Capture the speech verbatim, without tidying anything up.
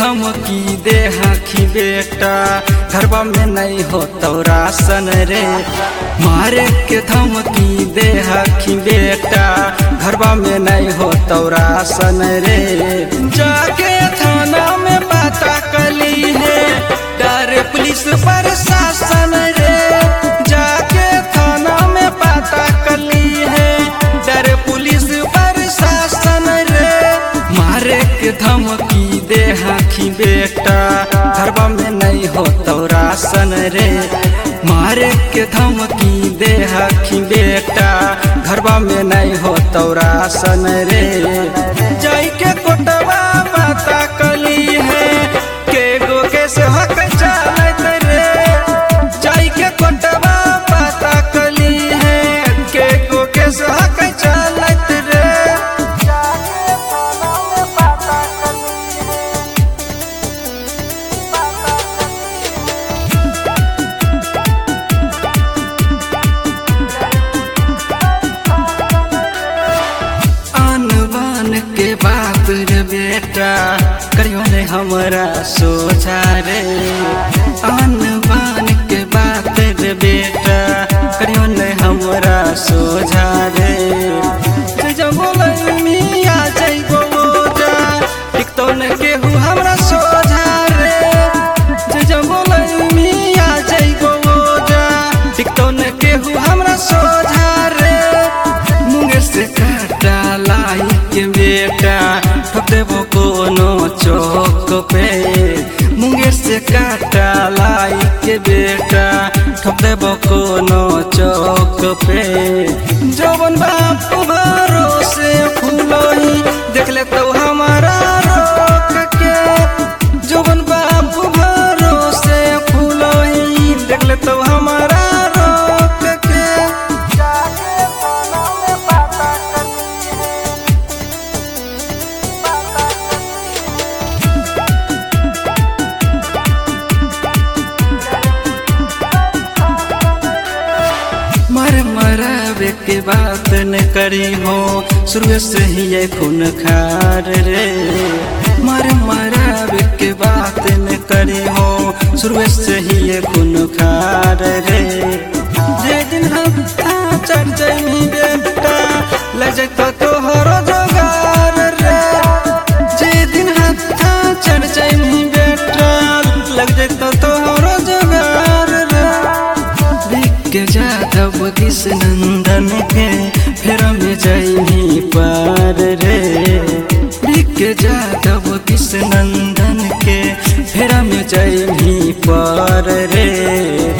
धमकी दे हाखी बेटा घरबा में नहीं हो तो राशन रे। मारे के धमकी दे हाखी बेटा घरबा में नहीं हो तो राशन रे। जाके थाना में पता कली है डर पुलिस प्रशासन रे। जाके थाना में पता कली है डर पुलिस प्रशासन रे। मारे के धमकी दे हाखी बेटा घरबा में नहीं हो तो राशन रे। मारे के धमकी दे हाखी बेटा घरबा में नहीं हो तो राशन रे। जाई के कोटवा पता कली है के गो कैसे हक चालत रे। जाई के कोटवा पता कली है के गो कैसे हक चालत रे। के बात रे बेटा करियो ने हमरा सोचा रे। आन बान के बात रे बेटा करियो ने हमरा सोचा रे। जब बोले मिया जय गोजा एक तो ने केहू हमरा सोचा रे। जब बोले मिया जय गोजा एक तो ने केहू हमरा सोचा रे। मुंगे से काटा लाई के बेटा ठोक देबो कोनो चौक पे। मुंगेर से काटा लाई के बेटा ठोक देबो कोनो चौक पे। जवन बाप भरोसे फूलोही देख ले तो हमारा रोक के। जवन बाप भरोसे फूलोही देख ले तो हमारा रोक के। मर मरावे के बात न करी हो शुरू से ही ये खून खार रे। मर मरावे के बात न करी हो शुरू से ही ये खून खार रे। जे दिन हम चढ़ जाई बेटा लग जाए तो तोहरो जोगार रे। जे दिन हाथ चढ़ जाई बेटा लग जाए तो तोहरो जोगार रे। के जादव किस नंदन के फेर में जाई पार रे। के जादव किस नंदन के फेर में जाई पार रे।